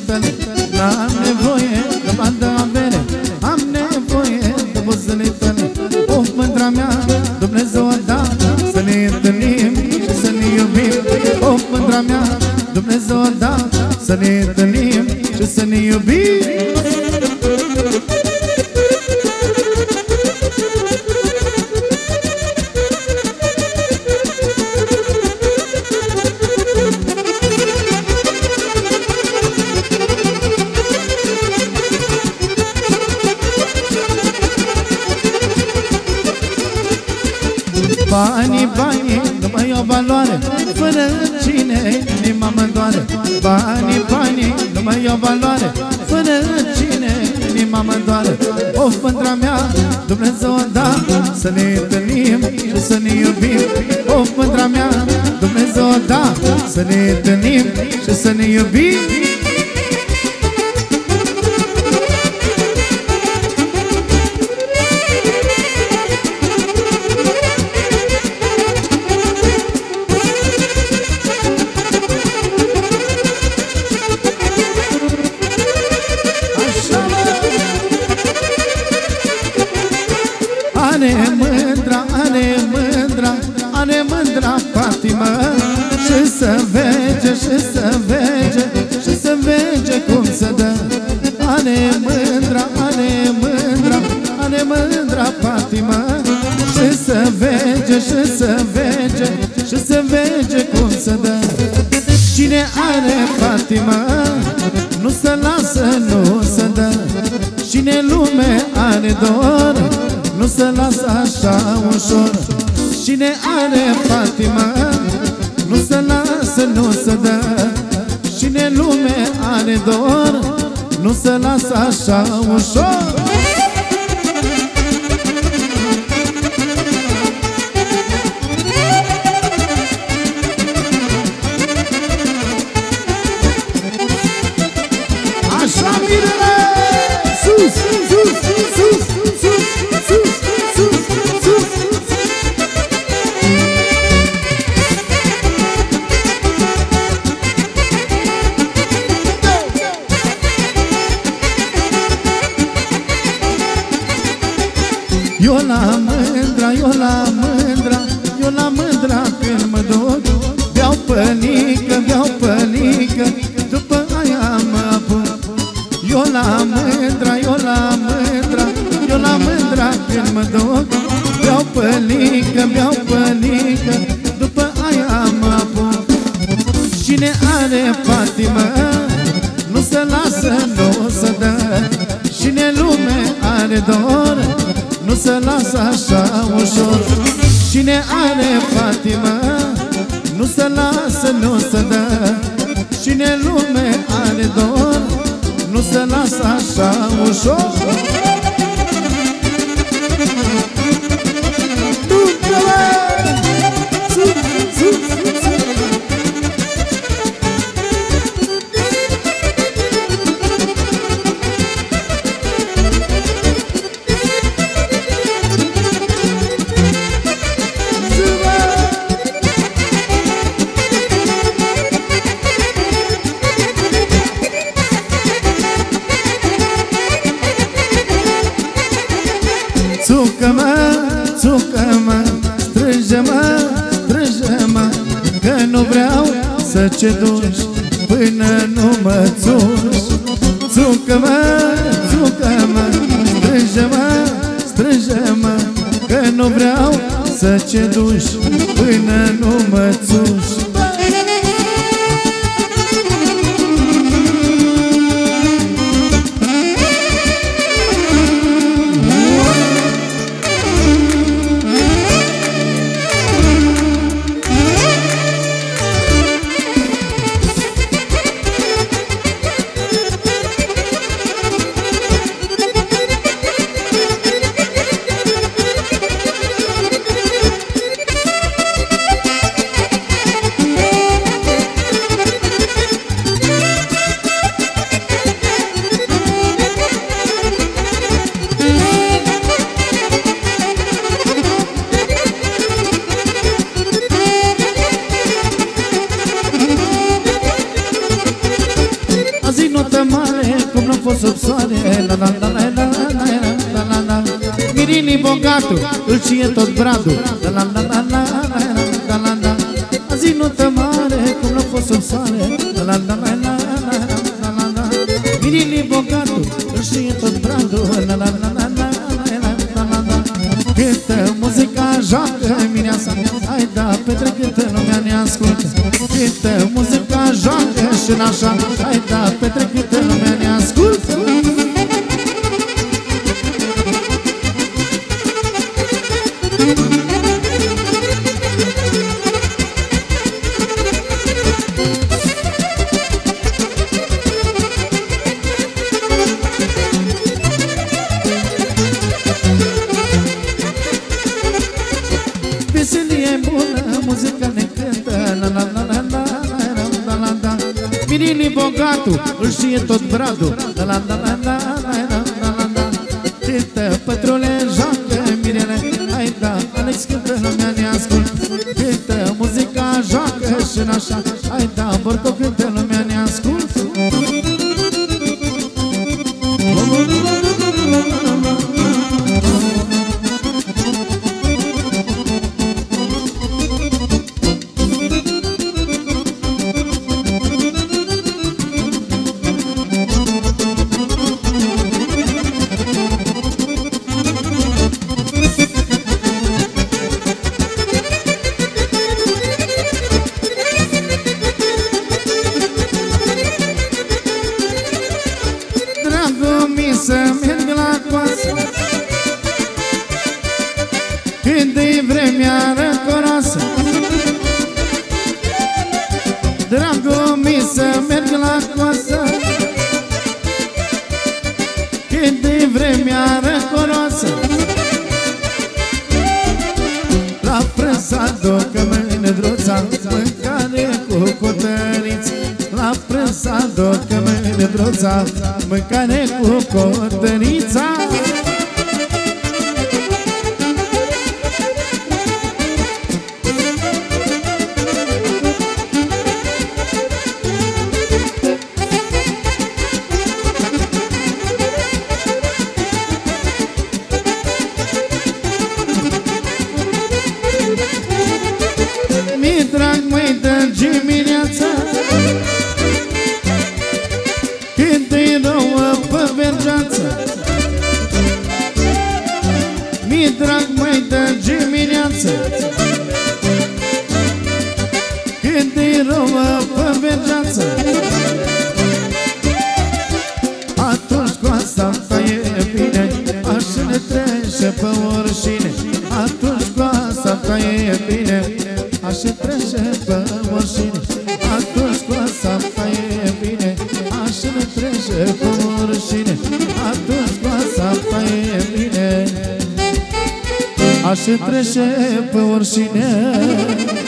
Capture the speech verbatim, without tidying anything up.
tale. N-am nevoie de bani de avere, am nevoie de buzele tale. Of, mândra mea, Dumnezeu a dat să ne întâlnim și să ne iubim. Of, mândra mea, Dumnezeu a dat să ne întâlnim și să ne iubim. Banii, banii, nu mai au valoare, fără cine inima mă doare. Banii, banii, nu mai au valoare, fără cine inima mă doare. Of, mândra mea, Dumnezeu a dat să ne întâlnim și să ne iubim. Of, mândra mea, Dumnezeu a dat să ne întâlnim și să ne iubim. Are mândra, are mândra, are mândra patimă. Și să vege, și să vege, și să vege cum se dă. Are mândra, are mândra, are mândra patimă. Și să vege, și să vege, și să vege cum se dă. Cine are patimă, nu se lasă, nu se dă. Cine lume are dor, nu se lasă așa ușor. Cine are patimă, nu se lasă, nu se dă. Cine lume are dor, nu se lasă așa ușor. Așa, mirele! Sus, sus, sus, sus, sus, sus, sus. Eu la mândra, eu la mândra, eu la mândra când mă duc. Beau pănică, beau pănică, după aia mă apuc. Eu la mândra, eu la mândra, eu la mândra când mă duc. Beau pănică, beau pănică, după aia mă apuc. Cine are patimă, nu se lasă, nu se dă. Cine lume are dor, nu se lasă așa ușor. Cine are patimă, nu se lasă, nu se dă. Cine lume are dor, nu se lasă așa ușor. Țucă-mă, țucă-mă, strânge-mă, strânge-mă, că nu vreau să ceduși până nu mă țuși. Țucă-mă, țucă-mă, strânge-mă, strânge-mă, că nu vreau să ceduși până nu mă țuși. bogatul îl știe tot bradul. La la la la la la la la. Azi notă mare cum n-a fost sub soare. La la la la la la la la. Mirini bogatul îl știe tot bradul. La la la la la la la la. Cântă muzica, joacă mireasa, hai da, petrec câtă lumea ne ascultă. Cântă muzica, joacă și n-așa, hai da, petrec câtă lumea ne ascultă. Veselie bună, muzica ne cântă, la la la la la la la la. Mirini bogatul îl știe tot bradul, la la la la la la la la. Cântă pătrule, joacă mirele, hai da, Alex cântă lumea ne ascultă. Cântă muzica, joacă și n-așa, hai da, Borco cântă lumea ne ascultă. Să merg la coasă când-i vremea răcoroasă. Dragul mi să merg la coasă când-i vremea răcoroasă. La prânz aducă mândruța mâncare cu cotăriți. La prânz aducă mândruța mâncare cu cotărița. Mi drag mai de dimineața când-i nouă pe vergeață. Mi drag mai de dimineață când-i nouă pe vergeață. Atunci coasta e bine, așa ne trece pe oricine. Atunci coasta e bine, așa trece pe oricine. Atunci coasta e bine, așa ne trece pe oricine. Atunci coasta e bine, așa trece pe oricine.